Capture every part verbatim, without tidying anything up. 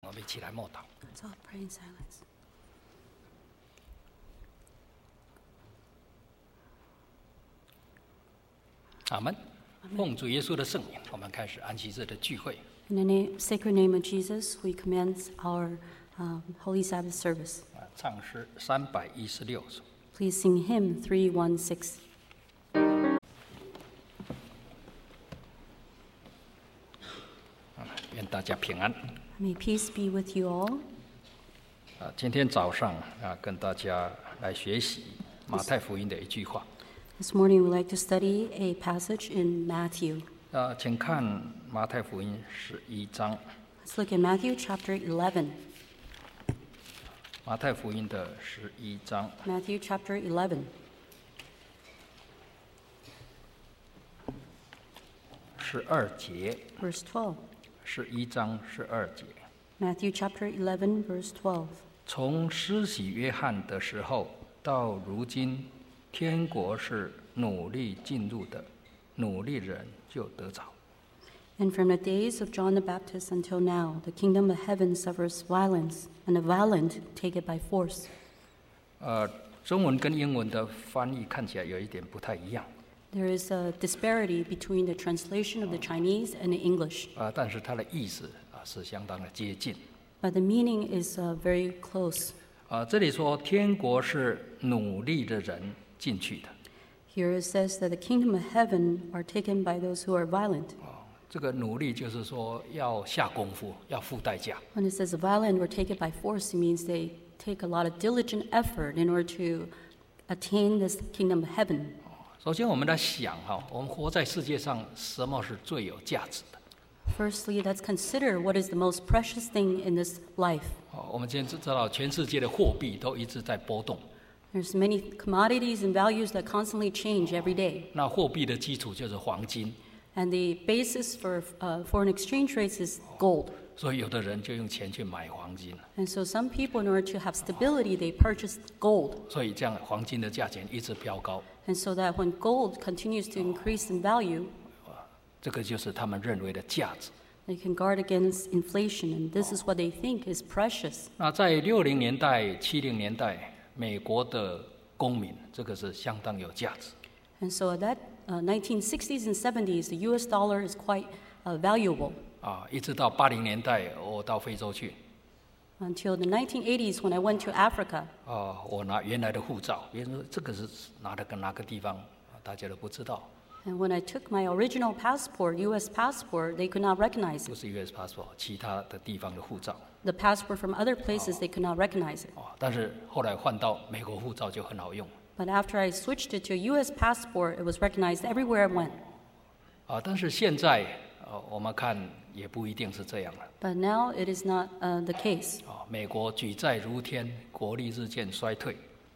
我们一起来默祷。 Let's all pray in silence. 阿门。奉主耶稣的圣名，我们开始安息日的聚会。 In the name, sacred name of Jesus, we commence our um, Holy Sabbath service. 啊，唱诗三百一十六首。 Please sing hymn three one six. 愿大家平安。 May peace be with you all. 啊，今天早上啊，跟大家来学习马太福音的一句话。 This morning we'd like to study a passage in Matthew. 啊，请看马太福音十一章。 Let's look at Matthew chapter eleven. 马太福音的十一章 Matthew chapter eleven. 十二节， Verse twelve. 十一章十二节。 Matthew chapter eleven, verse twelve. 从施洗约翰的时候到如今，天国是努力进入的，努力人就得着。 And from the days of John the Baptist until now, the kingdom of heaven suffers violence, and the violent take it by force. 呃，中文跟英文的翻译看起来有一点不太一样， There is a disparity between the translation of the Chinese and the English, 啊、但是它的意思啊是相当的接近。 but the meaning is uh, very close. 啊、这里说天国是努力的人进去的， Here it says that the kingdom of heaven are taken by those who are violent. 这个努力就是说要下功夫，要付代价。 When it says violent or take it by force, it means they take a lot of diligent effort in order to attain this kingdom of heaven. 首先，我们来想哈，我们活在世界上，什么是最有价值的？ Firstly, let's consider what is the most precious thing in this life. 哦，我们今天知道，全世界的货币都一直在波动。 There's many commodities and values that constantly change every day. 那货币的基础就是黄金， And the basis for uh, foreign exchange rates is gold. 所以有的人就用钱去买黄金， And so some people, in order to have stability, they purchase gold. 所以这样黄金的价钱一直飙高。 And so that when gold continues to increase in value, 这个就是他们认为的价值。 they can guard against inflation. And this is what they think is precious. 那在六零年代、七零年代，美国的公民，这个是相当有价值。 And so at that uh, nineteen sixties and seventies, the U S dollar is quite uh, valuable. 啊，一直到八零年代，我到非洲去， Until the nineteen eighties, when I went to Africa, 啊，我拿原来的护照，别人说这个是拿的跟哪个地方，啊大家都不知道， and when I took my original passport, U S passport, they could not recognize 不 it. 是 U S passport，其他的地方的护照。 The passport from other places, they could not recognize it. 哦，但是后来换到美国护照就很好用。 But after I switched it to a U S passport, it was recognized everywhere I went. 啊，但是现在，呃，我们看也不一定是这样了。 But now it is not uh, the case. 啊，美国举债如天，国力日渐衰退。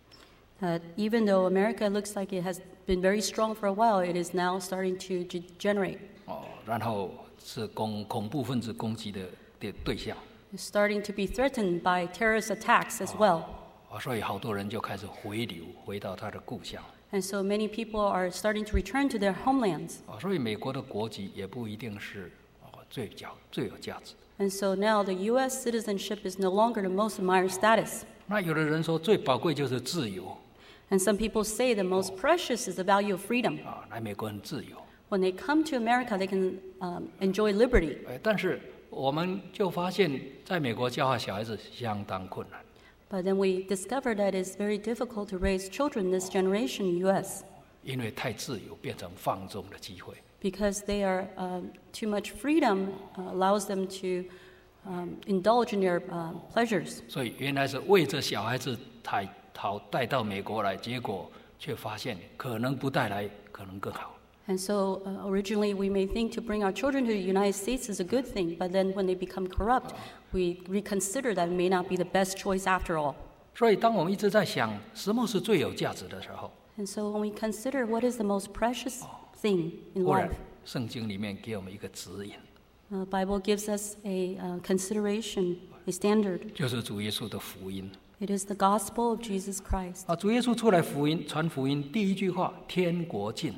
Uh, even though America looks like it has been very strong for a while, it is now starting to degenerate. 哦，然后是恐恐怖分子攻击的的对象。 It's starting to be threatened by terrorist attacks as well. 啊，所以好多人就开始回流，回到他的故乡。 And so many people are starting to return to their homelands. 啊，所以美国的国籍也不一定是啊最较最有价值。 And so now the U S citizenship is no longer the most admired status. 那有的人说最宝贵就是自由 And some people say the most precious is the value of freedom. 啊，来美国很自由。 When they come to America, they can um, enjoy liberty. 哎，但是我们就发现，在美国教化小孩子相当困难， But then we discovered that it's very difficult to raise children this generation in the U S 因为太自由变成放纵的机会。 because they are um, too much freedom uh, allows them to um, indulge in their uh, pleasures. 所以原来是为着小孩子抬逃带到美国来，结果却发现可能不带来，可能更好。 And so uh, originally we may think to bring our children to the United States is a good thing, but then when they become corrupt, we reconsider that it may not be the best choice after all. 所以当我们一直在想什么是最有价值的时候， And so when we consider what is the most precious thing in 忽然 life, 圣经里面给我们一个指引， the Bible gives us a uh, consideration, a standard. 就是主耶稣的福音。 It is the gospel of Jesus Christ. 啊，主耶稣出来福音传福音，第一句话，天国近了。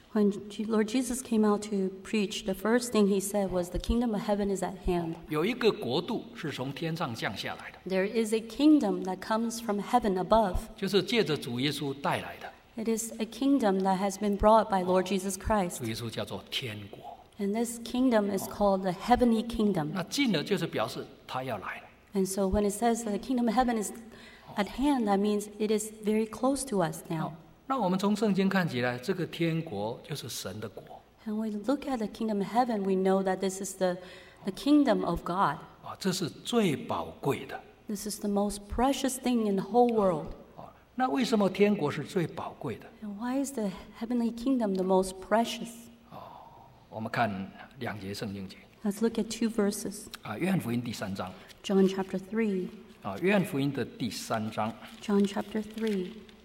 When Lord Jesus came out to preach, the first thing he said was, "The kingdom of heaven is at hand." 有一个国度是从天上降下来的， There is a kingdom that comes from heaven above. 就是借着主耶稣带来的。 It is a kingdom that has been brought by Lord Jesus Christ. 主耶稣叫做天国， And this kingdom is called the heavenly kingdom. 那近了就是表示他要来了。 And so when it says that the kingdom of heaven is at hand, that means it is very close to us now. 那我们从圣经看起来，这个天国就是神的国 And when we look at the kingdom of heaven, we know that this is the, the kingdom of God. 啊，这是最宝贵的 This is the most precious thing in the whole world. 啊。那为什么天国是最宝贵的？ And why is the heavenly kingdom the most precious? 我们看两节圣经节 Let's look at two verses. 啊，约翰福音第三章 John chapter three. 啊，约翰福音的第三章 John chapter three,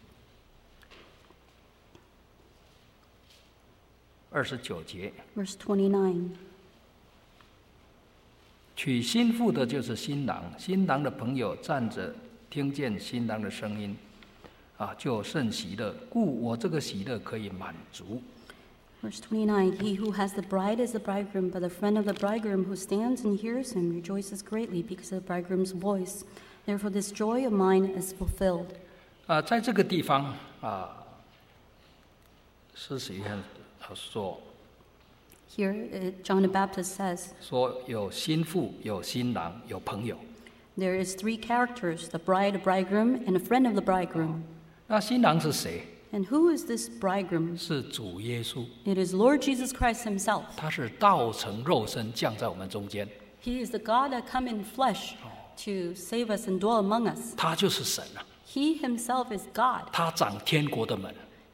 二十九节， verse twenty-nine. 娶新妇的就是新郎，新郎的朋友站着，听见新郎的声音，啊，就甚喜乐。故我这个喜乐可以满足。 Verse twenty-nine, He who has the bride is the bridegroom, but the friend of the bridegroom who stands and hears him rejoices greatly because of the bridegroom's voice. Therefore this joy of mine is fulfilled. 啊，在这个地方啊，施洗约翰说 Here, uh, John the Baptist says, 说有新妇，有新郎，有朋友。 there is three characters, the bride, a bridegroom, and a friend of the bridegroom. 那新郎是谁？ And who is this bridegroom? 是主耶稣， It is Lord Jesus Christ himself. 他是道成肉身降在我们中间， He is the God that come in flesh to save us and dwell among us. 他就是神啊， He himself is God. 他掌天国的门，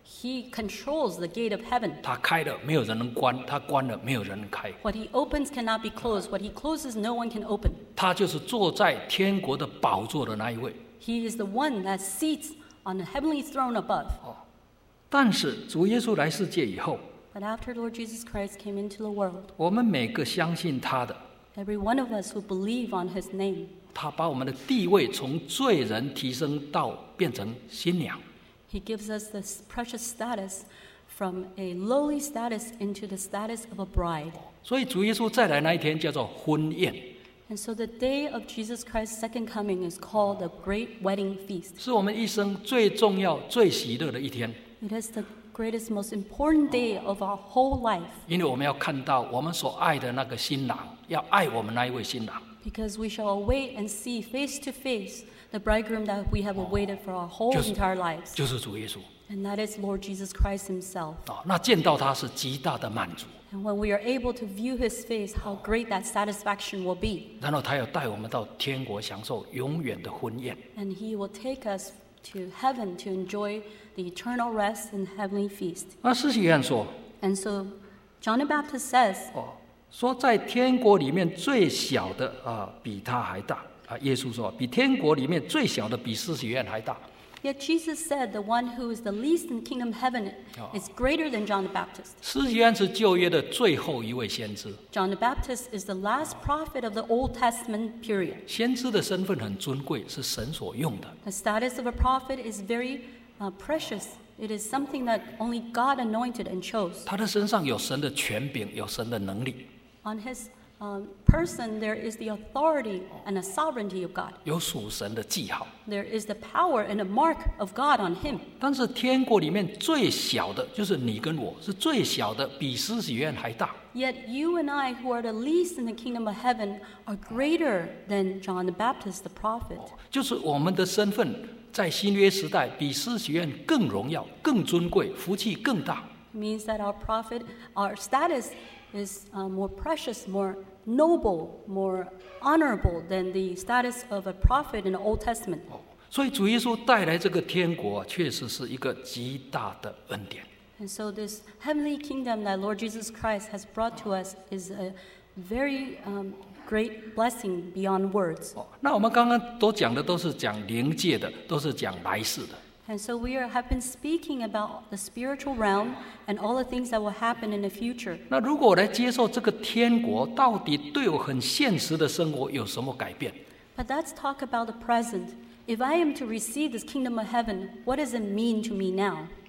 He controls the gate of heaven. 他开了没有人能关，他关了没有人能开。 What he opens cannot be closed. What he closes, no one can open. 他就是坐在天国的宝座的那一位。 He is the one that seats on the heavenly throne above. 但是主耶稣来世界以后， But after Lord Jesus Christ came into the world, 我们每个相信他的， every one of us who believe on his name, 他把我们的地位从罪人提升到变成新娘。 he gives us this precious status from a lowly status into the status of a bride. 所以主耶稣再来那一天叫做婚宴， And so the day of Jesus Christ's second coming is called the Great Wedding Feast. 是我们一生最重要、最喜乐的一天。 It is the greatest, most important day of our whole life 因为我们要看到我们所爱的那个新郎，要爱我们那一位新郎。 because we shall await and see face to face the bridegroom that we have awaited for our whole 就是 entire lives. 就是主耶稣 And that is Lord Jesus Christ himself. 啊，那见到他是极大的满足。 And when we are able to view his face, how great that satisfaction will be. 然后他要带我们到天国享受永远的婚宴。 And he will take us to heaven to enjoy the eternal rest and heavenly feast. 那施洗约翰说 And so John the Baptist says, 哦，说在天国里面最小的啊，比他还大啊。耶稣说，比天国里面最小的比施洗约翰还大。 yet Jesus said the one who is the least in the kingdom of heaven is greater than John the Baptist. 施洗约翰是旧约的最后一位先知， John the Baptist is the last prophet of the Old Testament period. 先知的身份很尊贵，是神所用的。 The status of a prophet is very uh, precious. It is something that only God anointed and chose. 他的身上有神的权柄，有神的能力， On his um, person, there is the authority and the sovereignty of God. 有属神的记号。 There is the power and the mark of God on him. 但是天国里面最小的，就是你跟我，是最小的，比施洗约翰还大。 Yet you and I, who are the least in the kingdom of heaven, are greater than John the Baptist, the prophet. 就是我们的身份在新约时代比施洗约翰更荣耀、更尊贵，福气更大。 It means that our prophet, our status is uh, more precious, more noble, more honorable than the status of a prophet in the Old Testament. 所以主耶稣带来这个天国，确实是一个极大的恩典。 And so this heavenly kingdom that Lord Jesus Christ has brought to us is a very um, great blessing beyond words. 哦，那我们刚刚都讲的都是讲灵界的，都是讲来世的。 And so we are, have been speaking about the spiritual realm and all the things that will happen in the future. 那如果我来接受这个天国，到底对我很现实的生活有什么改变？ But let's talk about the present. If I am to receive this kingdom of heaven, what does it mean to me now? 啊，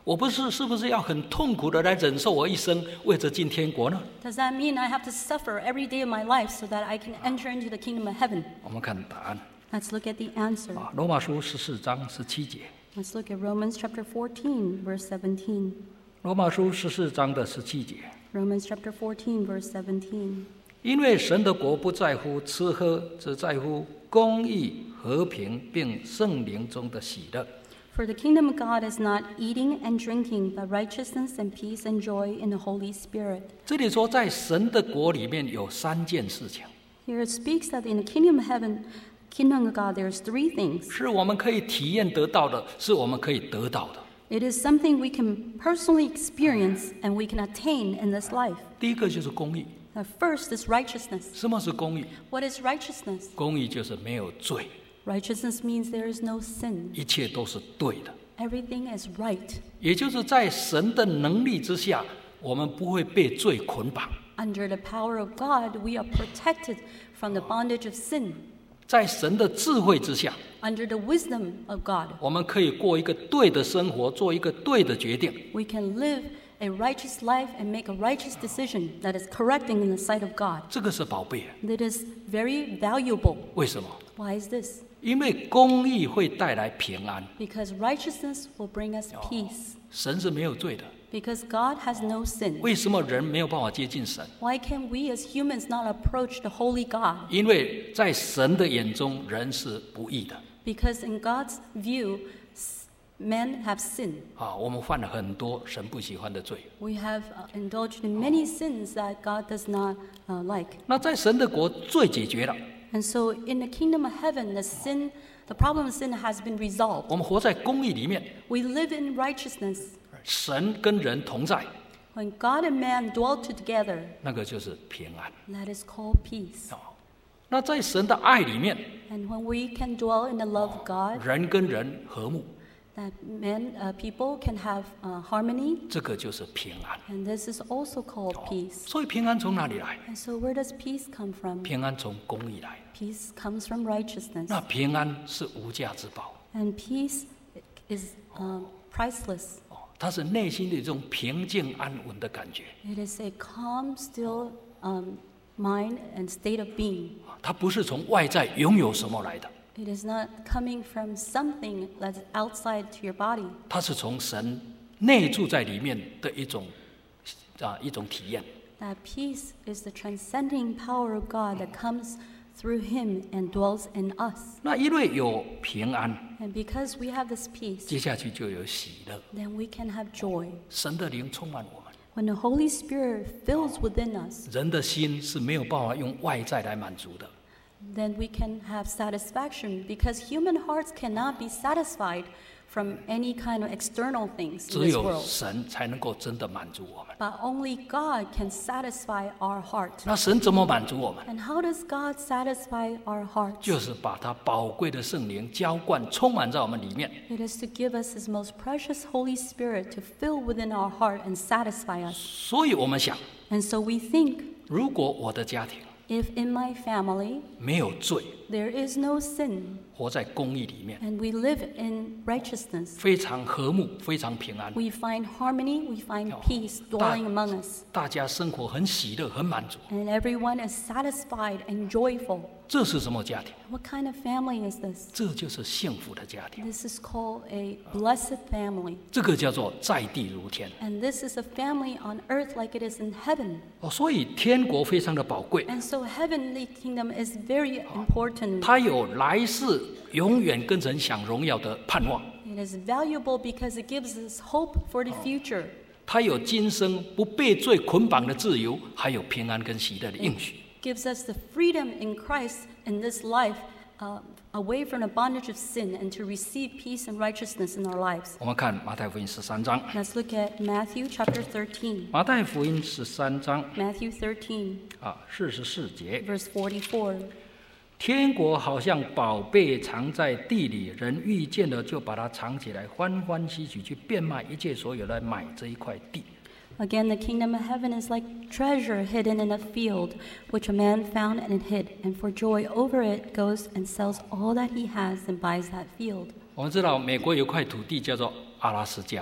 我不是是不是要很痛苦的来忍受我一生，为着进天国呢？ Does that mean I have to suffer every day of my life so that I can enter into the kingdom of heaven? 我们看答案 Let's look at the answer. 啊，罗马书十四章十七节。 Let's look at Romans chapter fourteen, verse seventeen. 罗马书十四章的十七节， Romans chapter fourteen, verse seventeen. 因为神的国不在乎吃喝，只在乎公义、和平，并圣灵中的喜乐。 For the kingdom of God is not eating and drinking, but righteousness and peace and joy in the Holy Spirit. 这里说，在神的国里面有三件事情， Here it speaks that in the kingdom of heaven, kingdom of God, there's three things. 是我们可以体验得到的，是我们可以得到的。 It is something we can personally experience and we can attain in this life. 第一个就是公义。 The first is righteousness. 什么是公义？ What is righteousness? 公义就是没有罪， Righteousness means there is no sin. 一切都是对的。 Everything is right. 也就是在神的能力之下，我们不会被罪捆绑。 Under the power of God, we are protected from the bondage of sin. 在神的智慧之下， Under the wisdom of God, 我们可以过一个对的生活，做一个对的决定。 we can live a righteous life and make a righteous decision that is correcting in the sight of God. 这个是宝贝。 That is very valuable. 为什么？ Why is this? 因为公义会带来平安。 Because righteousness will bring us peace. 神是没有罪的， Because God has no sin. 为什么人没有办法接近神？ Why can we as humans not approach the holy God? 因为在神的眼中，人是不义的。 Because in God's view, s- men have sinned. 啊，我们犯了很多神不喜欢的罪。 We have uh, indulged in many sins that God does not uh, like. 那在神的国，罪解决了， And so in the kingdom of heaven, the sin, the problem of sin has been resolved. 我们活在公义里面， We live in righteousness. 神跟人同在， When God and man dwell together, 那个就是平安。 that is called peace. 哦，那在神的爱里面， And when we can dwell in the love of God, 人跟人和睦， that men, uh, people can have uh, harmony, 这个就是平安。 and this is also called peace. 所以平安从哪里来？ And so where does peace come from? 平安从公义来。 Peace comes from righteousness. 那平安是无价之宝， And peace is um, priceless. 哦，它是内心的一种平静安稳的感觉， It is a calm, still um, mind and state of being. 它不是从外在拥有什么来的， It is not coming from something that's outside to your body. 它是从神内住在里面的一种啊一种体验。 That peace is the transcending power of God that comes through Him and dwells in us. 那因为有平安， And because we have this peace, 接下去就有喜乐， then we can have joy. 神的灵充满我们。 When the Holy Spirit fills within us, 人的心是没有办法用外在来满足的， then we can have satisfaction because human hearts cannot be satisfied from any kind of external things in 只 this 有 world. 神才能够真的满足我们。 But only God can satisfy our heart. 那神怎么满足我们？ And how does God satisfy our hearts? 就是把他宝贵的圣灵浇灌，充满在我们里面。 It is to give us His most precious Holy Spirit to fill within our heart and satisfy us. 所以我们想， And so we think, 如果我的家庭 if in my family 没有罪， there is no sin 活在公义里面， and we live in righteousness, 非常和睦，非常平安， we find harmony, we find peace dwelling among us, 大家生活很喜乐，很满足。 and everyone is satisfied and joyful. 这是什么家庭？ What kind of family is this? 这就是幸福的家庭， This is called a blessed family. 这个叫做在地如天。 And this is a family on earth like it is in heaven. 哦，所以天国非常的宝贵， And so heavenly kingdom is very important. 它有来世永远跟神享荣耀的盼望， It is valuable because it gives us hope for the future. 它有今生不被罪捆绑的自由，还有平安跟喜乐的应许。 Gives us the freedom in Christ in this life, uh, away from the bondage of sin, and to receive peace and righteousness in our lives. 我们看马太福音十三章， Let's look at Matthew chapter thirteen. 马太福音十三章 Matthew thirteen, 啊四十四节， verse forty-four. 天国好像宝贝藏在地里，人遇见了就把它藏起来，欢欢喜喜去变卖一切所有来买这一块地。 Again, the kingdom of heaven is like treasure hidden in a field, which a man found and hid, and for joy over it goes and sells all that he has and buys that field. 我们知道美国有块土地叫做阿拉斯加，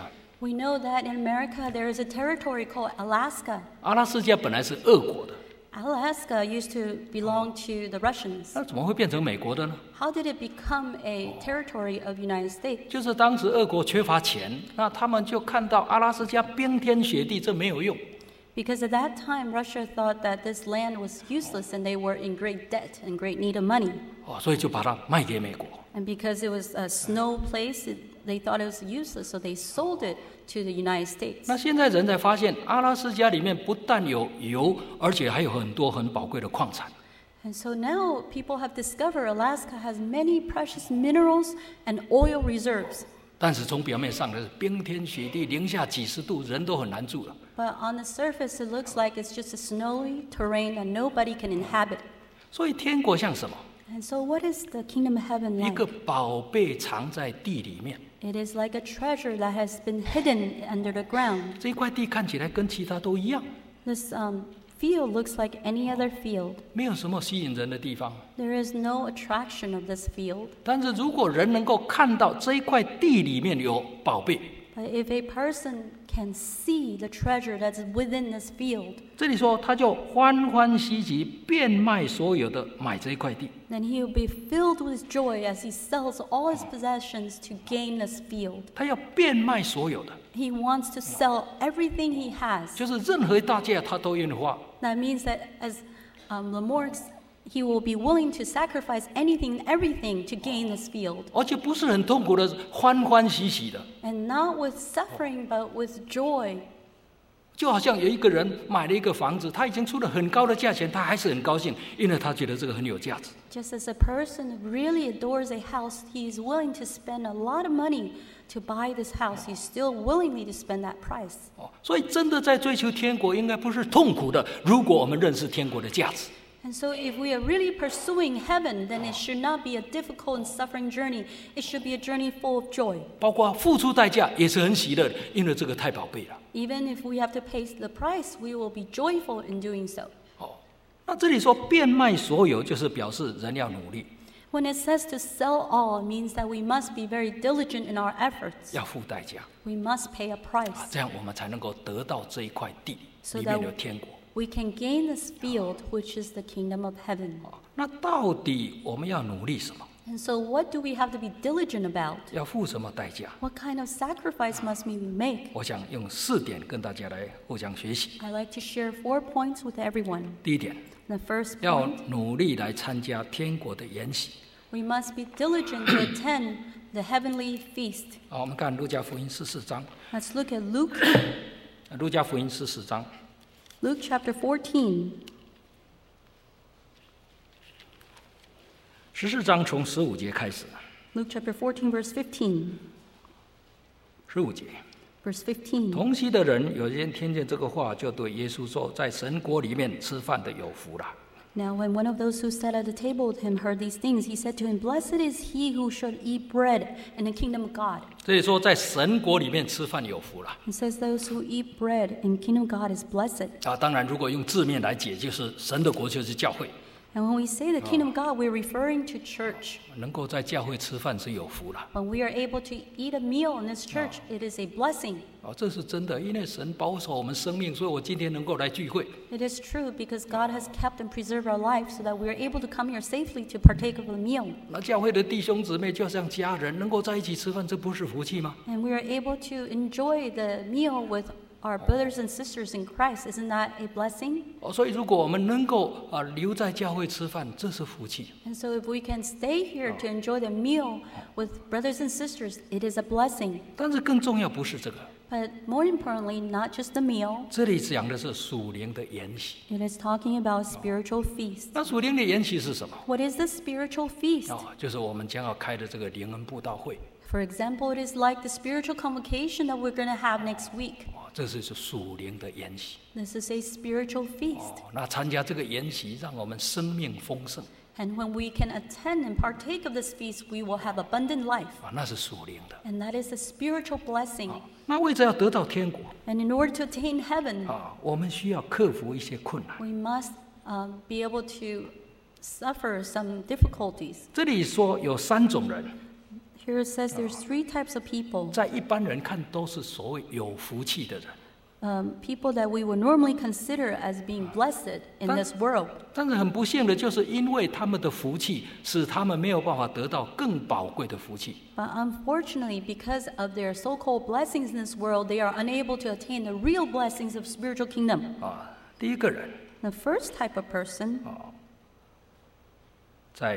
We know that in America there is a territory called Alaska. 阿拉斯加本来是俄国的， Alaska used to belong to the Russians. 那怎么会变成美国的呢？ How did it become a territory of United States? 就是当时俄国缺乏钱，那他们就看到阿拉斯加冰天雪地，这没有用。 Because at that time, Russia thought that this land was useless and they were in great debt and great need of money. 哦，所以就把它卖给美国。 And because it was a snow place, it, they thought it was useless, so they sold it to the United States. 那现在人才发现，阿拉斯加里面不但有油，而且还有很多很宝贵的矿产。 And so now people have discovered Alaska has many precious minerals and oil reserves. 但是从表面上的是冰天雪地，零下几十度，人都很难住了。 But on the surface, it looks like it's just a snowy terrain that nobody can inhabit. 所以天国像什么？ And so what is the kingdom of heaven 一个 like? 宝贝藏在地里面。 It is like a treasure that has been hidden under the ground. 这一块地看起来跟其他都一样， This um, field looks like any other field. 没有什么吸引人的地方。 There is no attraction of this field. 但是如果人能够看到这一块地里面有宝贝， But if a person can see the treasure that's within this field, 这里说他就欢欢喜喜变卖所有的买这一块地。 then he will be filled with joy as he sells all his possessions to gain this field. 他要变卖所有的， He wants to sell everything he has. 就是任何代价他都愿意花。 That means that as um, Lamorx, he will be willing to sacrifice anything, everything to gain this field. 而且不是很痛苦的，欢欢喜喜的， And not with suffering, but with joy. 就好像有一个人买了一个房子，他已经出了很高的价钱，他还是很高兴，因为他觉得这个很有价值。 Just as a person really adores a house, he is willing to spend a lot of money to buy this house. He's still willingly to spend that price. 哦，所以真的在追求天国，应该不是痛苦的。如果我们认识天国的价值， And so if we are really pursuing heaven, then it should not be a difficult and suffering journey. It should be a journey full of joy. 包括付出代价也是很喜乐的，因为这个太宝贝了。 Even if we have to pay the price, we will be joyful in doing so. 哦，那这里说变卖所有，就是表示人要努力， When it says to sell all, it means that we must be very diligent in our efforts. 要付代价， We must pay a 啊， price 这样我们才能够得到这一块地 So 里面 that 有天国。 we can gain this field, which is the kingdom of heaven. 哦，那到底我们要努力什么？ And so what do we have to be diligent about? 要付什么代价？ What kind of sacrifice must we make? 我想用四点跟大家来互相学习。 I like to share four points with everyone. 第一点， The first 要 point, 努力来参加天国的筵席。 we must be diligent to attend the heavenly feast. 好，我们看路加福音十四章。 Let's look at Luke, 路加福音十四章 Luke chapter fourteen. 十四章从十五节开始。 Luke chapter fourteen, verse fifteen. 十五节， Verse fifteen. 同席的人有人听见这个话，就对耶稣说：“在神国里面吃饭的有福了。” Now, when one of those who sat at the table with him heard these things, he said to him, Blessed is he who should eat bread in the kingdom of God. 这里说在神国里面吃饭有福了 It says, Those who eat bread in the kingdom of God is blessed. 啊！当然，如果用字面来解，就是神的国就是教会， And when we say the kingdom of God, we're referring to church. 能够在教会吃饭是有福了 When we are able to eat a meal in this church, it is a blessing. 啊！这是真的，因为神保守我们生命，所以我今天能够来聚会。 It is true because God has kept and preserved our life so that we are able to come here safely to partake of the meal. 那教会的弟兄姊妹就像家人，能够在一起吃饭，这不是福气吗？ And we are able to enjoy the meal with our brothers and sisters in Christ. Isn't that a blessing? 哦，所以如果我们能够啊留在教会吃饭，这是福气。 And so if we can stay here to enjoy the meal with brothers and sisters, it is a blessing. 但是更重要不是这个， But more importantly, not just the meal, 这里讲的是属灵的筵席。 it is talking about spiritual feast. 那属灵的筵席是什么？ What is the spiritual feast? 哦，就是我们将要开的这个灵恩布道会。 For example, it is like the spiritual convocation that we're going to have next week. 哦，这是属灵的筵席。 This is a spiritual feast. 哦，那参加这个筵席，让我们生命丰盛 And when we can attend and partake of this feast, we will have abundant life. 啊，那是属灵的。 And that is a spiritual blessing. 那为着要得到天国 And in order to attain heaven, 啊，我们需要克服一些困难。 we must um, be able to suffer some difficulties. 这里说有三种人， Here it says there's three types of people. 在一般人看都是所谓有福气的人。 Um, people that we would normally consider as being blessed in this world. 但是很不幸的，就是因为他们的福气，使他们没有办法得到更宝贵的福气。 But unfortunately, because of their so-called blessings in this world, they are unable to attain the real blessings of spiritual kingdom. 啊，第一个人， The first type of person, 在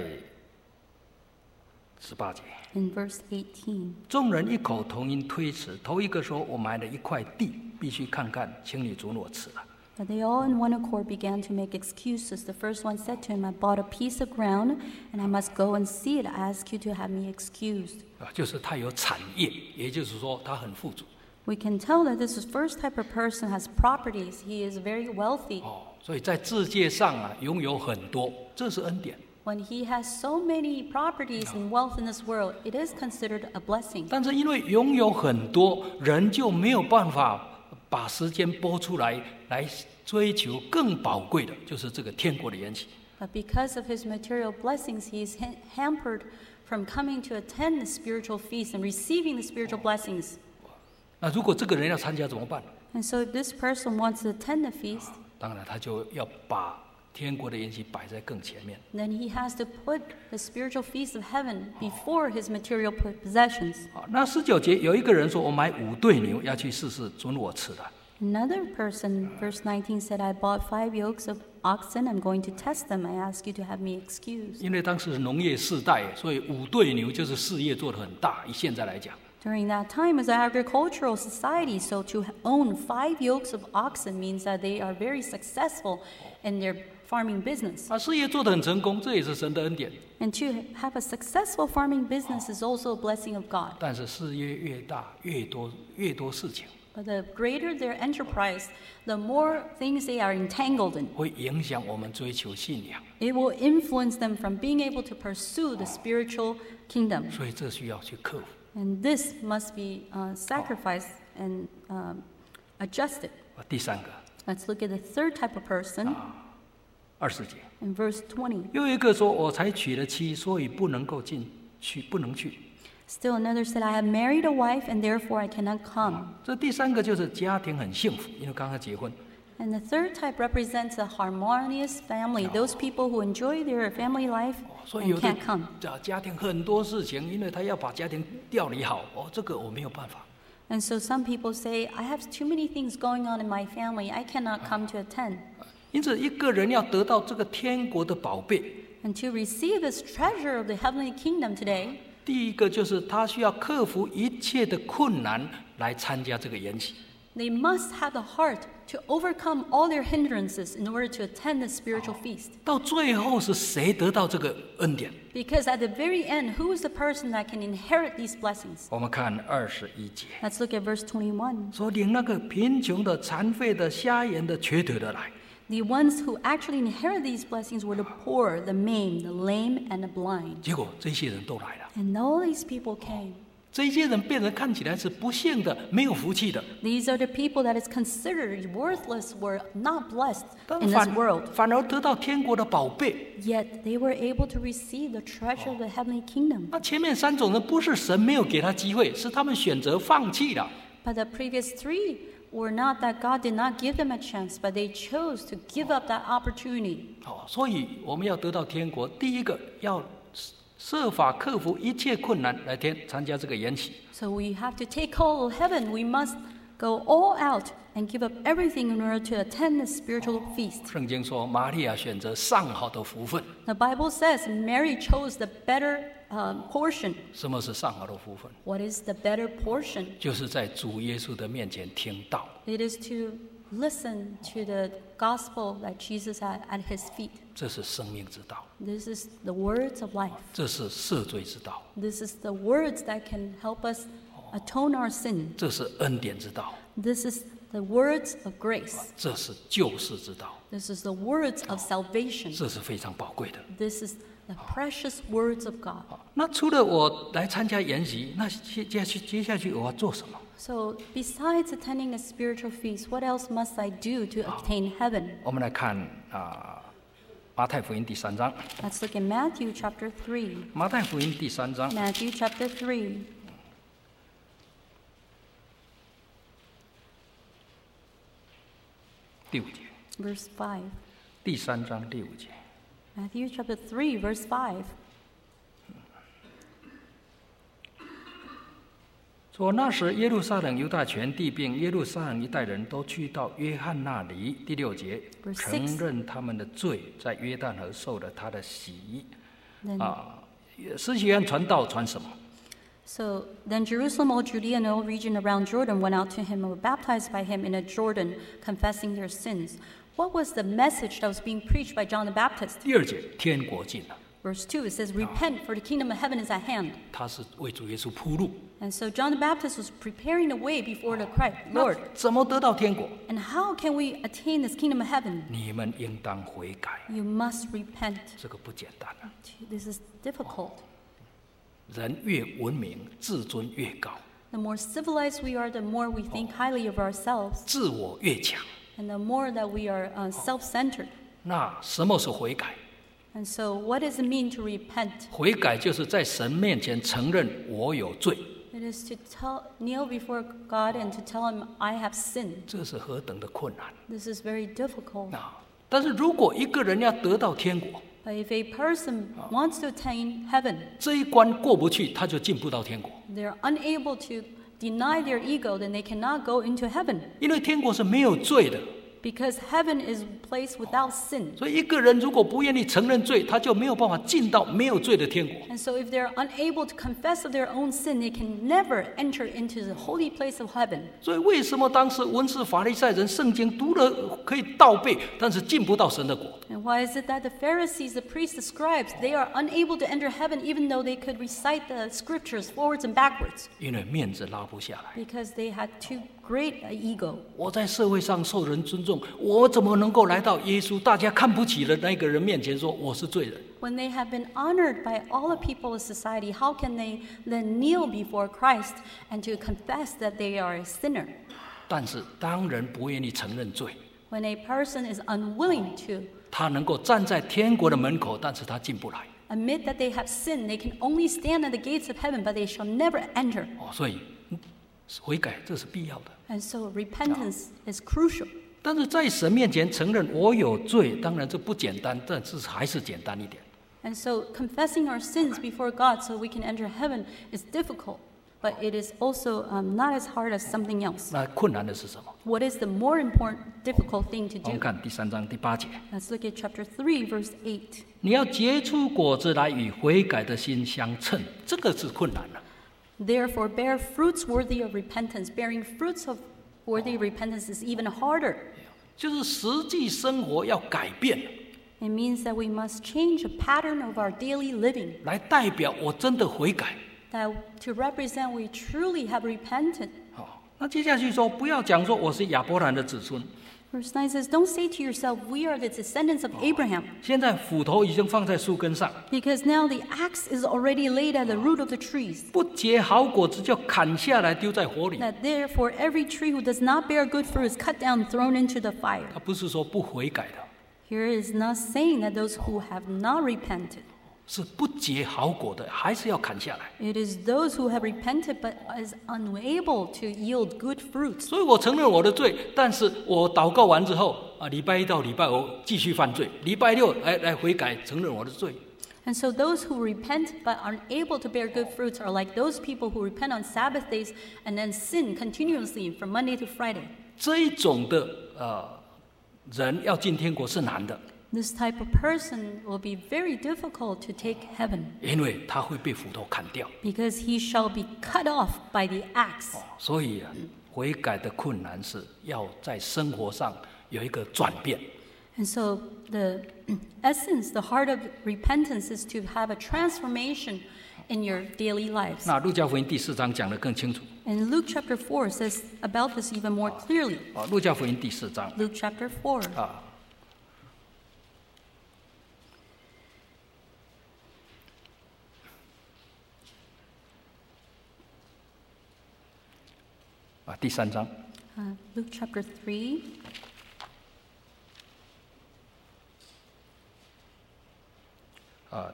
十八节， in verse eighteen, 众人异口同音推辞。头一个说：“我买了一块地，必须看看，请你准我吃了。” but they all in one accord began to make excuses. The first one said to him, I bought a piece of ground, and I must go and see it. I ask you to have me excused. 啊，就是他有产业，也就是说他很富足。 We can tell that this is first type of person has properties. He is very wealthy. 哦，所以在世界上啊，拥有很多，这是恩典。 When he has so many properties and wealth in this world, it is considered a blessing. 但是因为拥有很多，人就没有办法把时间拨出来，来追求更宝贵的，就是这个天国的缘起。 But because of his material blessings, he is ha- hampered from coming to attend the spiritual feast and receiving the spiritual blessings. 那如果这个人要参加怎么办？ And so if this person wants to attend the feast, 当然他就要把天国的缘起摆在更前面。 then he has to put the spiritual feast of heaven before his material possessions. 好，那十九节有一个人说：“我买五对牛要去试试，准我吃的。” Another person, verse nineteen, said, I bought five yokes of oxen. I'm going to test them. I ask you to have me excused. 因为当时是农业世代，所以五对牛就是事业做得很大。以现在来讲， During that time, it's an agricultural society, so to own five yokes of oxen means that they are very successful in their farming business. 啊，事业做得很成功，这也是神的恩典。 And to have a successful farming business is also a blessing of God. 但是事业越大，越多越多事情， But the greater their enterprise, the more things they are entangled in. 会影响我们追求信仰， It will influence them from being able to pursue the spiritual kingdom. 所以这需要去克服。 And this must be uh, sacrificed and um, adjusted. 啊，第三个， Let's look at the third type of person 二十节， in verse twenty. 又一个说：“我才娶了妻，所以不能够进去，不能去。” Still another said, I have married a wife and therefore I cannot come. 这第三个就是家庭很幸福，因为刚刚结婚。 And the third type represents a harmonious family, those people who enjoy their family life 所以 and 有的 can't come. 家家庭很多事情，因为他要把家庭料理好，哦，这个我没有办法。 And so some people say, I have too many things going on in my family, I cannot come to attend. 因此，一个人要得到这个天国的宝贝， And to receive this treasure of the heavenly kingdom today, 第一个就是他需要克服一切的困难来参加这个筵席。 they must have the heart to overcome all their hindrances in order to attend the spiritual feast. 到最后是谁得到这个恩典？ Because at the very end, who is the person that can inherit these blessings? 我们看二十一节， Let's look at verse twenty-one. 说领那个贫穷的、残废的、瞎眼的、瘸腿的来。 The ones who actually inherit these blessings were the poor, the maimed, the lame, and the blind. 结果这些人都来了， And all these people came. 这些人变成看起来是不幸的、没有福气的， These are the people that is considered worthless, were not blessed 但 in this 反 world. 反而得到天国的宝贝。 Yet they were able to receive the treasure of the heavenly kingdom. 那前面三种人不是神没有给他机会，是他们选择放弃了。 But the previous three were not that God did not give them a chance, but they chose to give up that opportunity. 哦，所以我们要得到天国，第一个要设法克服一切困难来天参加这个筵席。 So we have to take hold of heaven. We must go all out and give up everything in order to attend the spiritual feast. 圣经说，玛利亚选择上好的福分。 The Bible says Mary chose the better uh, portion. 什么是上好的福分？ What is the better portion? 就是在主耶稣的面前听道。 It is to listen to the gospel that Jesus had at his feet. 这是生命之道， This is the words of life. 这是赦罪之道， This is the words that can help us atone our sin. 这是恩典之道， This is the words of grace. 这是救世之道， This is the words of salvation. 这是非常宝贵的。 This is the precious words of God. 好，那除了我来参加筵席，那接接下去接下去我要做什么？ So, besides attending a spiritual feast, what else must I do to obtain heaven? 我们来看啊， 马太福音第三章， Let's look at Matthew chapter three. 马太福音第三章 Matthew chapter three, 第五节， verse five. 第三章第五节。 Matthew chapter three, verse five. 说那时耶路撒冷、犹大全地并耶路撒冷一带人都去到约翰那里。第六节， Verse 承 six. 认他们的罪，在约旦河受了他的洗。 Then, 啊，施洗约翰传道传什么？ so then Jerusalem, all Judea, and all region around Jordan went out to him and were baptized by him in a Jordan, confessing their sins. What was the message that was being preached by John the Baptist? 第二节，天国近了， Verse two, it says, Repent, for the kingdom of heaven is at hand. 他是为主耶稣铺路。 And so John the Baptist was preparing the way before the Christ, Lord. 那怎么得到天国？ And how can we attain this kingdom of heaven? 你们应当悔改， You must repent. 这个不简单啊！ This is difficult. 人越文明，自尊越高， The more civilized we are, the more we think highly of ourselves, 自我越强。 and the more that we are uh, self-centered. 那什么是悔改？ And so what does it mean to repent? 悔改就是在神面前承认我有罪， It is to tell, kneel before God and to tell him, I have sinned. 这是何等的困难 This is very difficult. 啊！但是如果一个人要得到天国， But if a person wants to attain heaven, 这一关过不去，他就进不到天国， they're unable to deny their ego, then they cannot go into heaven. 因为天国是没有罪的。 Because heaven is a place without sin. 所以一个人如果不愿意承认罪，他就没有办法进到没有罪的天国。 And so if they're unable to confess of their own sin, they can never enter into the holy place of heaven. 所以为什么当时文士法利赛人圣经读了可以倒背，但是进不到神的国？ And why is it that the Pharisees, the priests, the scribes, they are unable to enter heaven even though they could recite the scriptures forwards and backwards? 因为面子拉不下来。 Because they had too great an ego. 我在社会上受人尊重，我怎么能够来到耶稣大家看不起的那个人面前说我是罪人？ When they have been honored by all the people of society, how can they then kneel before Christ and to confess that they are a sinner? 但是当人不愿意承认罪， When a person is unwilling to 他能够站在天国的门口，但是他进不来。 admit that they have sinned, they can only stand at the gates of heaven, but they shall never enter. 哦，所以嗯悔改这是必要的。 And so repentance is crucial. 但是在神面前承认我有罪，当然这不简单，但是还是简单一点。 And so confessing our sins before God so we can enter heaven is difficult, but it is also um, not as hard as something else. 那困难的是什么？ What is the more important, difficult thing to 我们 do? 看第三章第八节， Let's look at chapter three, verse eight. 你要结出果子来，与悔改的心相称，这个是困难的。 Therefore, bear fruits worthy of repentance. Bearing fruits of worthy repentance is even harder. 就是实际生活要改变， It means that we must change a pattern of our daily living, 来代表我真的悔改。 that to represent we truly have repented. 好，那接下去说，不要讲说我是亚伯兰的子孙， Verse nine says, Don't say to yourself, we are the descendants of Abraham, 现在斧头已经放在树根上， because now the axe is already laid at the root of the trees. 不结好果子就砍下来丢在火里。 That therefore every tree who does not bear good fruit is cut down and thrown into the fire. 他不是说不悔改的， Here is not saying that those who have not repented. 是不结好果的，还是要砍下来。 It is those who have repented but is unable to yield good fruits. 所以我承认我的罪，但是我祷告完之后啊，礼拜一到礼拜五继续犯罪，礼拜六来来悔改，承认我的罪。 And so those who repent but are unable to bear good fruits are like those people who repent on Sabbath days and then sin continuously from Monday to Friday. 这一种的呃人要进天国是难的， This type of person will be very difficult to take heaven 因为他会被斧头砍掉。 because he shall be cut off by the axe. 所以啊，悔改的困难是要在生活上有一个转变。 And so the essence, the heart of repentance is to have a transformation in your daily lives. 那路加福音第四章讲得更清楚 And Luke chapter four says about this even more clearly. 啊，路加福音第四章 Luke chapter four. 啊。啊，第三章 Uh, Luke chapter three,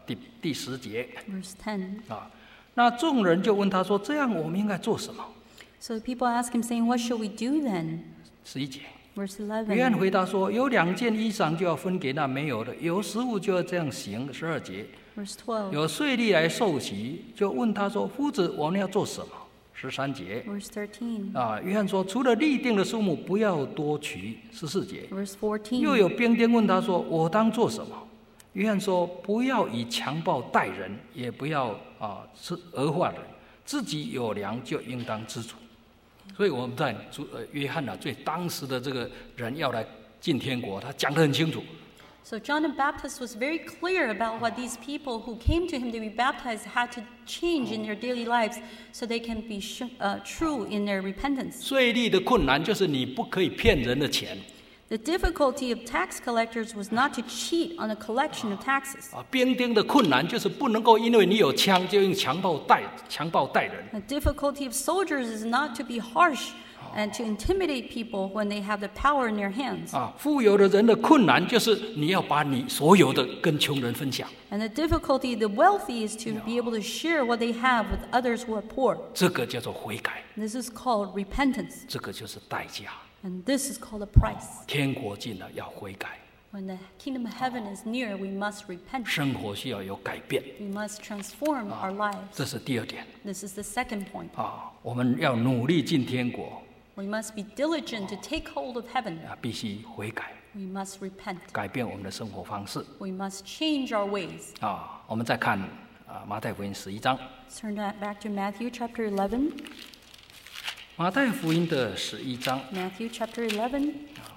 第第十节 verse ten. 啊，那众人就问他说：“这样我们应该做什么？” So the people ask him, saying, "What shall we do then?" 十一节， Verse 约翰 eleven. 回答说：“有两件衣裳就要分给那没有的，有食物就要这样行。”十二节， Verse twelve. 有税吏来受洗，就问他说：“夫子，我们要做什么？”十三节， Verse thirteen. 啊，约翰说：“除了立定的数目，不要多取。”十四节， Verse fourteen. 又有兵丁问他说：“我当做什么？”约翰说：“不要以强暴待人，也不要啊是讹化人，自己有粮就应当知足。”所以我们在主呃约翰啊，对当时的这个人要来进天国，他讲得很清楚。 So John the Baptist was very clear about what these people who came to him to be baptized had to change in their daily lives so they can be sh- uh, true in their repentance. 税吏的困难就是你不可以骗人的钱 The difficulty of tax collectors was not to cheat on the collection of taxes. 啊，兵丁的困难就是不能够因为你有枪就用强暴待强暴待人 The difficulty of soldiers is not to be harsh and to intimidate people when they have the power in their hands. 啊。富有的人的困难就是你要把你所有的跟穷人分享， And the difficulty of the wealthy is to be able to share what they have with others who are poor. 这个叫做悔改， This is called repentance, 这个就是代价。 and this is called a price. 天国近了要悔改， When the kingdom of heaven is near, we must repent. 生活需要有改变， We must transform our lives. 这是第二点 This is the second point. 啊。我们要努力进天国 We must be diligent to take hold of heaven. 啊，必须悔改， We must repent. 改变我们的生活方式 We must change our ways. 啊。我们再看啊马太福音十一章， Let's turn that back to Matthew chapter eleven. 马太福音的十一章 Matthew chapter eleven,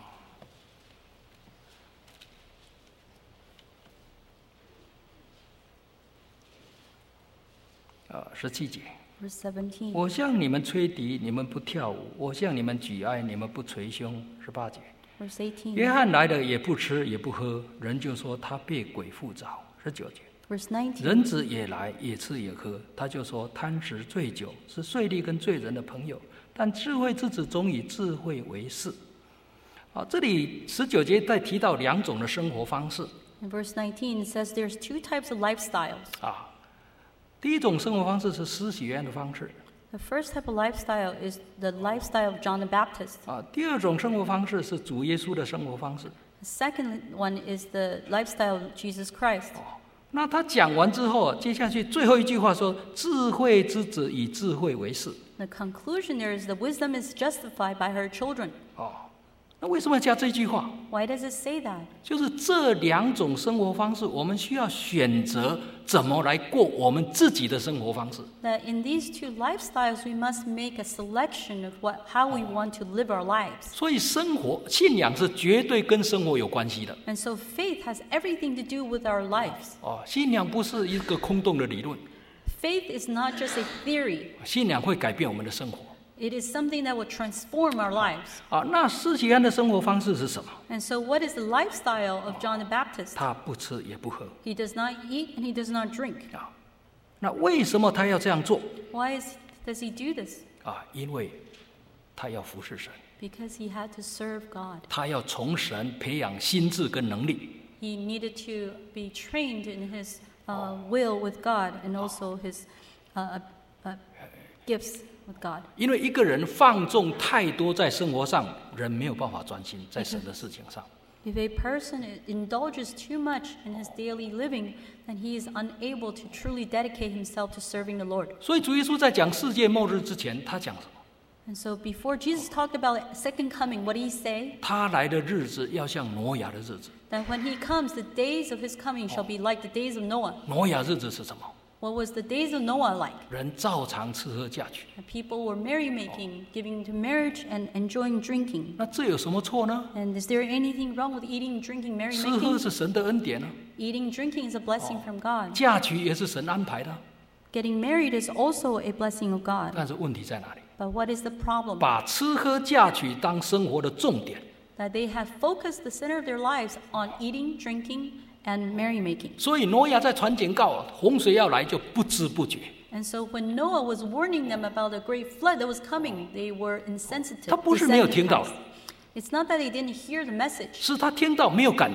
呃十七节。 verse seventeen. 我向你们吹笛，你们不跳舞；我向你们举哀，你们不捶胸。十八节， Verse eighteen. 约翰来了也不吃也不喝，人就说他被鬼附着。十九节， Verse nineteen. 人子也来也吃也喝，他就说贪食醉酒是税吏跟罪人的朋友，但智慧之子总以智慧为事。啊，这里十九节在提到两种的生活方式 In verse nineteen, it says there's two types of lifestyles. 啊。第一种生活方式是施洗约翰的方式 The first type of lifestyle is the lifestyle of John the Baptist. 啊，第二种生活方式是主耶稣的生活方式。 The second one is the lifestyle of Jesus Christ. 那他讲完之后，接下去最后一句话说：“智慧之子以智慧为事。 The conclusion there is the wisdom is justified by her children. ” 哦，那为什么要加这句话？ Why does it say that? 就是这两种生活方式，我们需要选择怎么来过我们自己的生活方式。 That in these two lifestyles, we must make a selection of what, how we want to live our lives. 所以，生活信仰是绝对跟生活有关系的。 And so faith has everything to do with our lives. 哦，信仰不是一个空洞的理论， Faith is not just a theory. 信仰会改变我们的生活。 It is something that will transform our lives. 啊，那施洗约翰的生活方式是什么？ And so what is the lifestyle of John the Baptist? 他不吃也不喝 He does not eat and he does not drink. 啊。那为什么他要这样做？ Why is, does he do this? 啊，因为他要服侍神。 Because he had to serve God. 他要从神培养心智跟能力， He needed to be trained in his uh, will with God and also his uh, uh, gifts with God. 因为一个人放纵太多在生活上，人没有办法专心在神的事情上。 If a person indulges too much in his daily living, then he is unable to truly dedicate himself to serving the Lord. 所以主耶稣在讲世界末日之前，他讲什么？ And so before Jesus talked about second coming, what did he say? 他来的日子要像挪亚的日子。 That when he comes, the days of his coming shall be like the days of Noah. 挪亚日子是什么？ What was the days of Noah like? 人照常吃喝嫁娶。 The people were merrymaking, giving to marriage, and enjoying drinking. 那这有什么错呢？ And is there anything wrong with eating, drinking, 吃喝 merrymaking? 是神的恩典啊， Eating, drinking is a blessing from God. 嫁娶也是神安排的。 Getting married is also a blessing of God. 但是问题在哪里？ But what is the problem? 把吃喝嫁娶当生活的重点， That they have focused the center of their lives on eating, drinking, and merrymaking. 所以挪亚在传警告洪水要来就不知不觉。 And so when Noah was warning them about the great flood that was coming, they were insensitive. 他不是没有听到， It's not that they didn't hear the message, 是他听到没有感觉。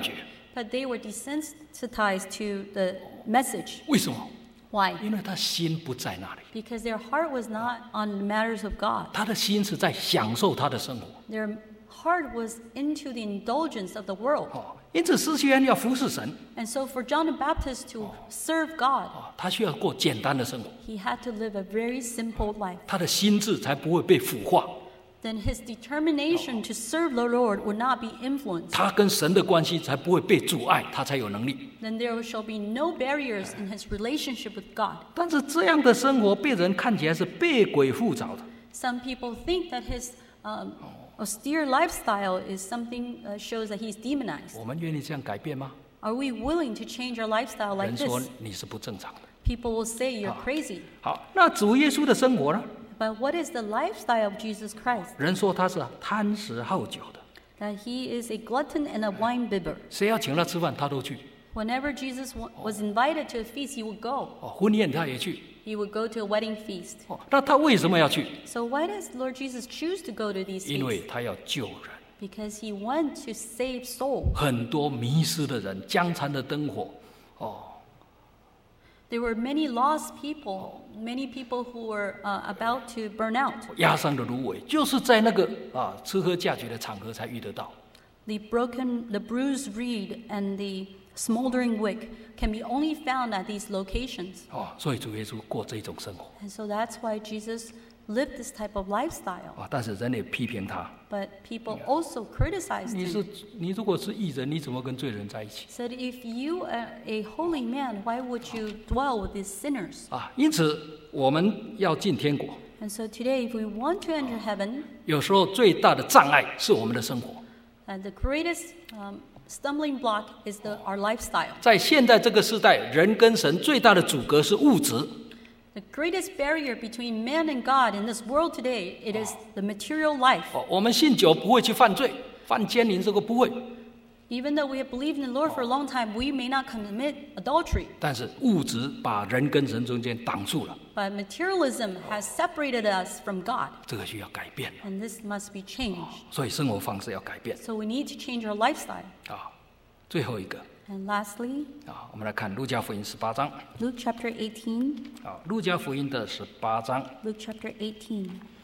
But they were desensitized to the message. 为什么？ Why? 因为他心不在那里， Because their heart was not on the matters of God. 他的心是在享受他的生活。 Their heart was into the indulgence of the world. 哦，因此施洗约翰要服侍神， And so for John the Baptist to serve God, 哦，他需要过简单的生活， he had to live a very simple life. 他的心智才不会被腐化， Then his determination to serve the Lord would not be influenced. 他跟神的关系才不会被阻碍，他才有能力。 Then there shall be no barriers in his relationship with God. 但是这样的生活被人看起来是被鬼附着的， Some people think that his um, austere lifestyle is something uh, shows that he's demonized. 我们愿意这样改变吗？ Are we willing to change our lifestyle like 人说 this? 你是不正常的。 People will say you're crazy. 好，那主耶稣的生活呢？ But what is the lifestyle of Jesus Christ? 人说他是贪食好酒的， That he is a glutton and a wine bibber. 谁要请他吃饭他都去， Whenever Jesus wa- was invited to a feast, he would go. 哦，婚宴他也去。 He would go to a wedding feast. 哦，那他为什么要去？ So why does Lord Jesus choose to go to these 因为 feasts? 他要救人。 Because he went to save souls. 很多迷失的人，江残的灯火，哦， There were many lost people, many people who were uh, about to burn out. 压伤的芦苇，就是在那个啊吃喝嫁娶的场合才遇得到。 The broken, the bruised reed and the smoldering wick can be only found at these locations. 哦，所以主耶稣过这种生活 And so that's why Jesus lived this type of lifestyle. 啊，但是人也批评他。 But people also criticized 你 him. 是你如果是义人，你怎么跟罪人在一起 Said, if you are a holy man, why would you dwell with these sinners? 啊？因此我们要进天国， And so today, if we want to enter heaven, 有时候最大的障碍是我们的生活。 and the greatest um, stumbling block is the, our lifestyle. 在现在这个时代，人跟神最大的阻隔是物质。 The greatest barrier between man and God in this world today, it is the material life. 哦，我们信酒不会去犯罪，犯奸淫这个不会， Even though we have believed in the Lord for a long time, we may not commit adultery. 但是物质把人跟神中间挡住了， But materialism has separated us from God, 这个需要改变。 and this must be changed. 所以生活方式要改变 So we need to change our lifestyle. 啊。最后一个 And lastly, 啊，我们来看路加福音十八章 Luke chapter eighteen. 啊，路加福音的十八章， Luke chapter eighteen.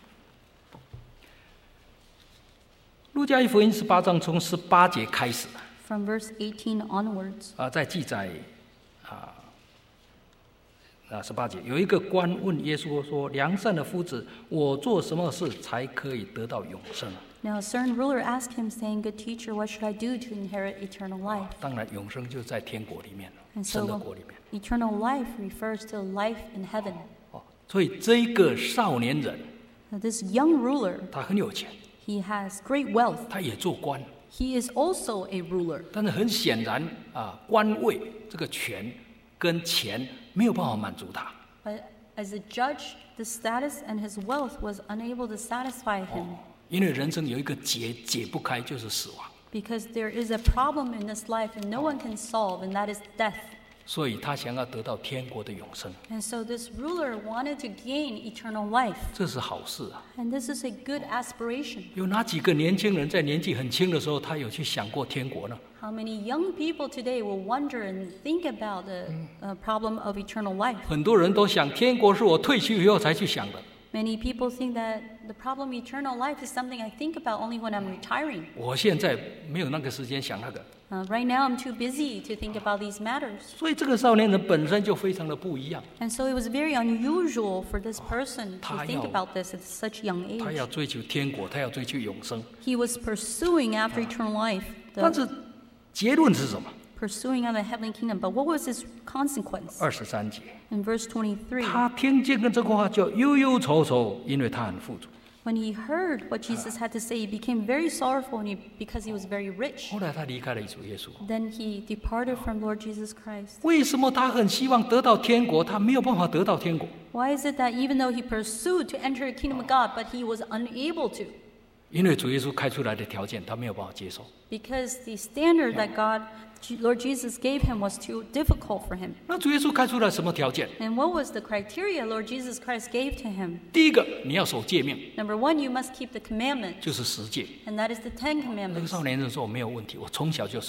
路加福音十八章从十八节开始 From verse eighteen onwards. 啊，在记载啊啊十八节，有一个官问耶稣说：“良善的夫子，我做什么事才可以得到永生？” Now a certain ruler asked him, saying, Good teacher, what should I do to inherit eternal life? 当然，永生就在天国里面了， And 神的 so 国里面。 eternal life refers to life in heaven. 哦，所以这一个少年人， Now, this young ruler, 他很有钱， he has great wealth. 他也做官， He is also a ruler. 但是很显然啊，官位这个权跟钱没有办法满足他。 But as a judge, the status and his wealth was unable to satisfy him 因为人生有一个结解不开，就是死亡， because there is a problem in this life and no one can solve, and that is death. 所以他想要得到天国的永生， And so this ruler wanted to gain eternal life, 这是好事啊。 and this is a good aspiration. 有哪几个年轻人在年纪很轻的时候，他有去想过天国呢？ How many young people today will wonder and think about the uh, problem of eternal life? 很多人都想天国是我退休以后才去想的。 Many people think that the problem of eternal life is something I think about only when I'm retiring. 我现在没有那个时间想那个， Uh, right now, I'm too busy to think about these matters. 所以这个少年人本身就非常的不一样。 And so it was very unusual for this person to 他 think 要- about this at such a young 他 age. 要追求天国，他要追求永生， He was pursuing after eternal life, 但 the, 是结论是什么？ pursuing after the heavenly kingdom. But what was his consequence? 二十三节， In verse twenty-three, 他听见了这个话就忧忧愁愁，因为他很富足。 when he heard what Jesus had to say, he became very sorrowful and he, because he was very rich. 后来他离开了主耶稣。 Then he departed from Lord Jesus Christ. 为什么他很希望得到天国，他没有办法得到天国？ Why is it that even though he pursued to enter the kingdom of God, but he was unable to? 因为主耶稣开出来的条件，他没有办法接受。 Because the standard that God, Lord Jesus gave him was too difficult for him. 那主耶稣开出来什么条件？ And what was the criteria Lord Jesus Christ gave to him? 第一个，你要守诫命， Number one, you must keep the commandment, 就是十诫。 and that is the Ten 那个 Commandments. 少年人说：“我没有问题，我从小就守了。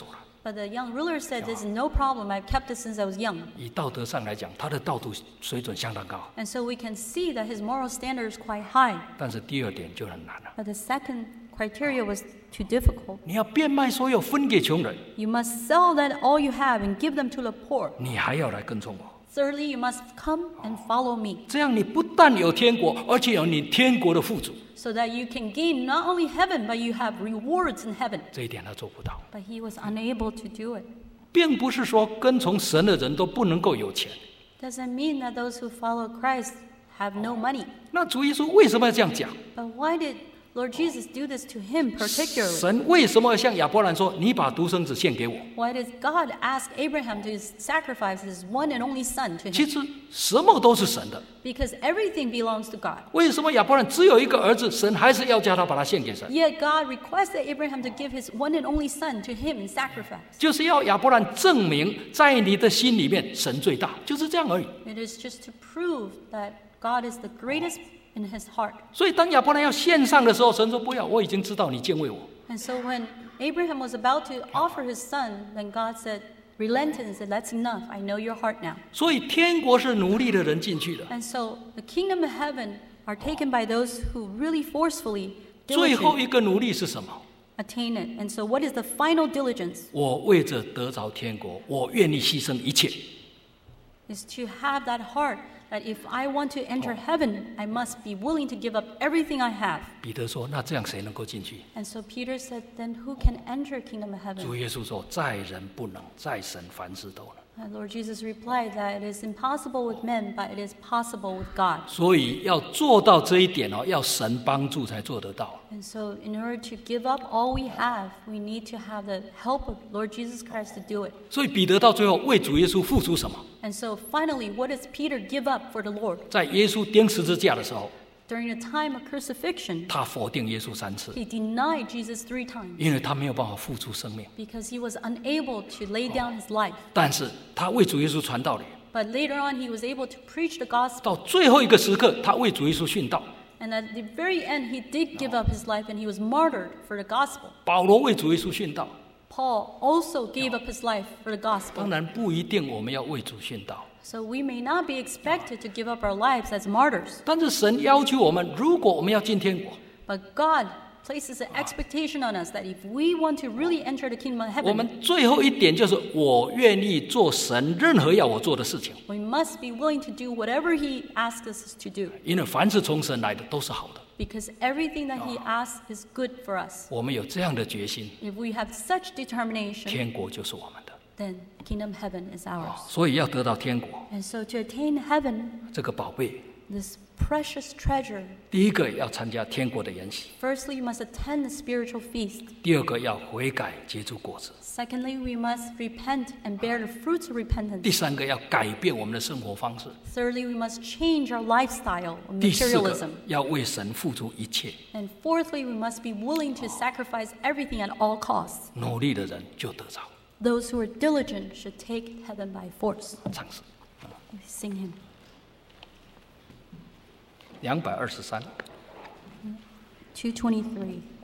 But the young ruler said, "This is no problem. I've kept it since I was young." 以道德上来讲，他的道德水准相当高。 And so we can see that his moral standard is quite high. 但是第二点就很难了。 But the second criteria was too difficult. 你要变卖所有分给穷人， You must sell that all you have and give them to the poor. 你还要来跟从我。 Thirdly, you must come and follow me, 这样你不但有天国，而且有你天国的富足。 so that you can gain not only heaven, but you have rewards in heaven. 这一点他做不到， But he was unable to do it. 并不是说跟从神的人都不能够有钱。 Doesn't mean that those who follow Christ have no money. 那主耶稣为什么要这样讲？ But why did Lord Jesus do this to him particularly? 神为什么要向亚伯兰说：“你把独生子献给我 Why does God ask Abraham to sacrifice his one and only son to？” 其 him? 实什么都是神的。 Because everything belongs to God. 为什么亚伯兰只有一个儿子，神还是要叫他把他献给神？ Yet God requested Abraham to give his one and only son to him in sacrifice. 就是要亚伯兰证明，在你的心里面，神最大，就是这样而已。 It is just to prove that God is the greatest in his heart. 所以当亚伯兰要献上的时候，神说：“不要，我已经知道你敬畏我。” And so when Abraham was about to offer his son, then God said, relented and said, "That's enough. I know your heart now." 所以天国是努力的人进去的， And so the kingdom of heaven are taken by those who really forcefully 最后 diligent 一个努力是什么？ attain it. And so what is the final diligence? 我为着得着天国，我愿意牺牲一切。 Is to have that heart that if I want to enter heaven, I must be willing to give up everything I have. 彼得说：“那这样谁能够进去 And so Peter said, then who can enter kingdom of？” 主 heaven? 耶稣说：“在人不能，在神凡事都能。” And Lord Jesus replied that it is impossible with men, but it is possible with God. 所以要做到这一点哦，要神帮助才做得到。 And so in order to give up all we have, we need to have the help of Lord Jesus Christ to do it. 所以彼得到最后为主耶稣付出什么？ And so finally, what does Peter give up for the Lord? 在耶稣钉十字架的时候， During the time of crucifixion, 他否定耶稣三次， he denied Jesus three times 因为他没有办法付出生命。 because he was unable to lay down his life. 但是他为主耶稣传道理， But later on, he was able to preach the gospel. 到最后一个时刻，他为主耶稣殉道。 And at the very end, he did give up his life and he was martyred for the gospel. 保罗为主耶稣殉道， Paul also gave up his life for the 当 gospel. 然不一定我们要为主殉道， So we may not be expected to give up our lives as martyrs. 但是神要求我们，如果我们要进天国， But God places an expectation on us that if we want to really enter the kingdom of 我 heaven, 们最后一点就是我愿意做神任何要我做的事情， we must be willing to do whatever he asks us to do. 因为凡是从神来的都是好的。 Because everything that he asks is good for us. 我们有这样的决心， If we have such determination, 天国就是我们的。 then kingdom heaven is ours. 所以要得到天国 And so to attain heaven, 这个宝贝， this precious treasure, 第一个要参加天国的筵席， firstly, you must attend the spiritual feast. 第二个要悔改结出果子， Secondly, we must repent and bear the fruits of 第 repentance. 三个要改变我们的生活方式， Thirdly, we must change our lifestyle of 第四个 materialism. 要为神付出一切。 And fourthly, we must be willing to sacrifice everything at all costs. 努力的人就得着。 Those who are diligent should take heaven by force. 唱诗 We sing him. 两百二十三。 two twenty-three.